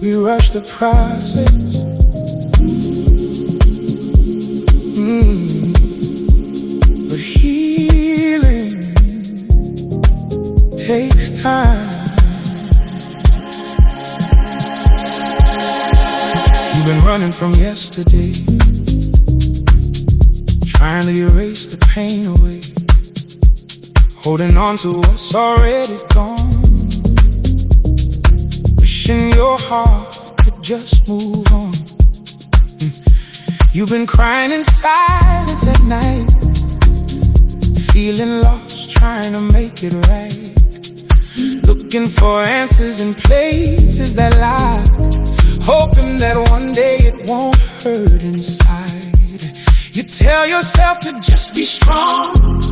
We rush the process. But healing takes time. You've been running from yesterday, trying to erase the pain away, holding on to what's already gone, wishing your heart could just move on. You've been crying in silence at night, feeling lost, trying to make it right, looking for answers in places that lie, hoping that one day it won't hurt inside. You tell yourself to just be strong,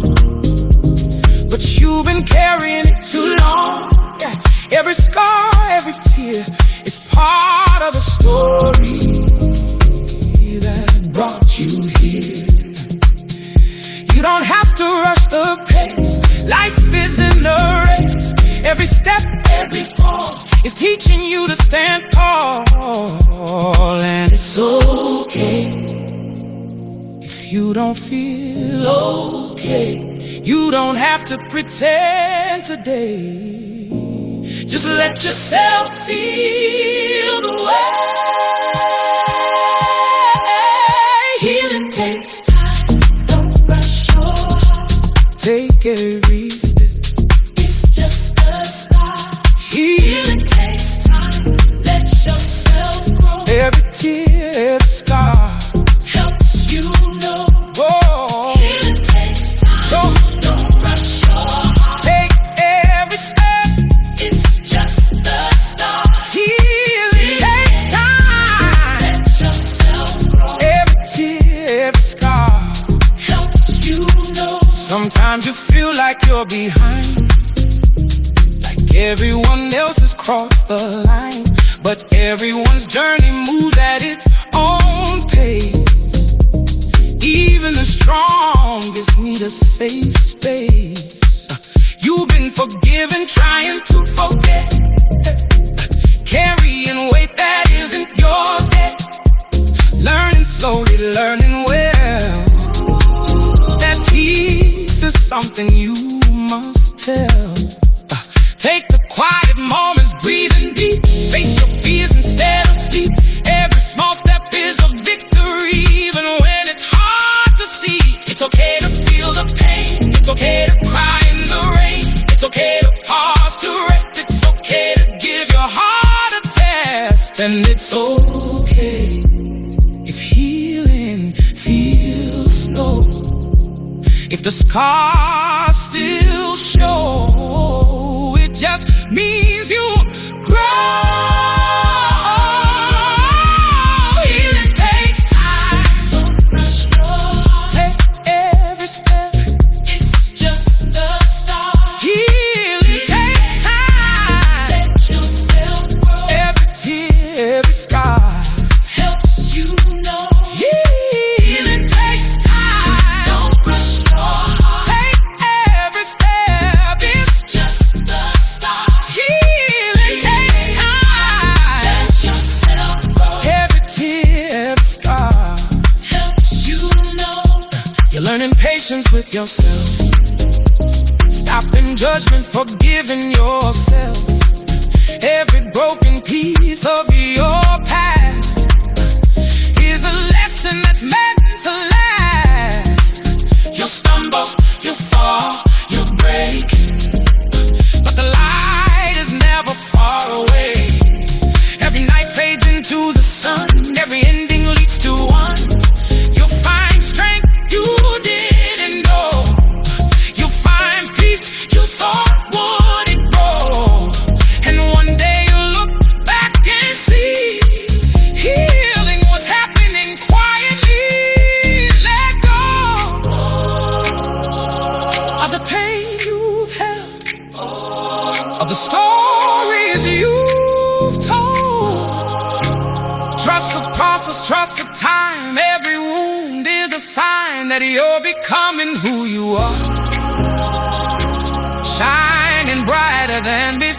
but you've been carrying it too long. Yeah. Every scar, every tear is part of the story that brought you here. You don't have to rush the pace. Life isn't a race. Every step, every fall is teaching you to stand tall. And it's okay if you don't feel okay. You don't have to pretend today. Just let yourself feel the way. Healing takes time. Don't rush your heart. Take every step. It's just the start. Healing takes time. Let yourself grow. Every tear, every scar helps you know. Whoa. Healing takes time. Don't rush your heart. Take every step. It's just the start. Healing takes time. Let yourself grow. Every tear, every scar helps you know. Sometimes you feel like you're behind, like everyone else has crossed the line, but everyone's journey moves at its own pace. Even the strongest need a safe space. You've been forgiven, trying to forget, carrying weight that isn't yours yet. Learning slowly, learning well. That peace is something you must tell. Take the quiet moments, breathing deep. Face your fears instead of sleep. Every small step is a victory, even when it's hard to see. It's okay to feel the pain. It's okay to cry in the rain. It's okay to pause, to rest. It's okay to give your heart a test. And it's okay if healing feels slow, if the scars still show. It just means you grow. Healing takes time. Don't rush your heart. Take every step. It's just the start. Healing takes time. Let yourself grow. Every tear, every scar helps you know. Healing takes time. Don't rush your heart. Take every step. It's just the start. Healing takes time. Let yourself grow. Every tear, every scar helps you know. You're learning patience with yourself, stopping judgment, forgiving yourself. Every broken piece of your past is a lesson that's meant to last. You'll stumble, you'll fall, you'll break, but the light is never far away. Every night fades into the sun. Every ending leads to one. You'll find strength you didn't know. You'll find peace you thought wouldn't grow. And one day you'll look back and see healing was happening quietly. Let go of the pain you've held, of the stories you've told. Trust the process, trust the time. Every wound is a sign that you're becoming who you are, shining brighter than before.